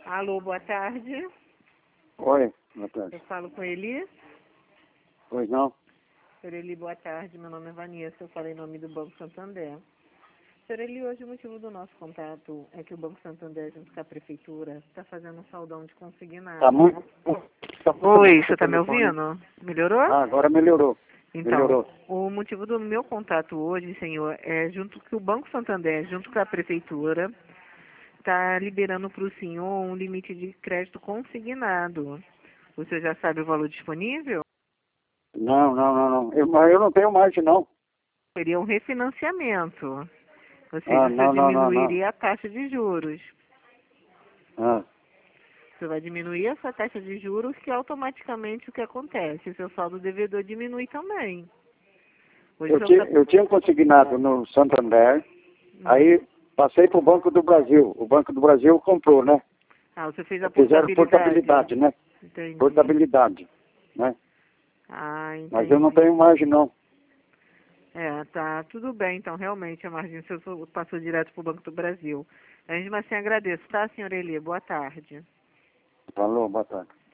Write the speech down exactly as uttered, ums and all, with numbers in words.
Alô, boa tarde. Oi, boa tarde. Eu falo com Eli. Pois não? Senhor Eli, boa tarde. Meu nome é Vanessa. Eu falo em nome do Banco Santander. Senhor Eli, hoje o motivo do nosso contato é que o Banco Santander, junto com a Prefeitura, está fazendo um saldão de consignado. Tá muito... Tá muito Oi, bom você o está me telefone. ouvindo? Melhorou? Ah, agora melhorou. Então, Melhorou. o motivo do meu contato hoje, senhor, é junto que o Banco Santander, junto com a Prefeitura, está liberando para o senhor um limite de crédito consignado. Você já sabe o valor disponível? Não, não, não, não. Eu, mas eu não tenho margem, não. Seria um refinanciamento. Ou seja, Ah, você não, não, não, não. diminuiria a taxa de juros. Ah, Você vai diminuir essa taxa de juros, que automaticamente o que acontece? O seu saldo devedor diminui também. Hoje eu, você tinha, tá... eu tinha consignado no Santander, aí passei para o Banco do Brasil. O Banco do Brasil comprou, né? Ah, você fez a Fizeram portabilidade. portabilidade, né? Entendi. Portabilidade, né? Ah, entendi. Mas eu não tenho margem, não. É, tá, tudo bem, então, realmente, a margem você passou direto para o Banco do Brasil. Mesmo assim, agradeço, tá, senhora Eli? Boa tarde. Falou, boa tarde.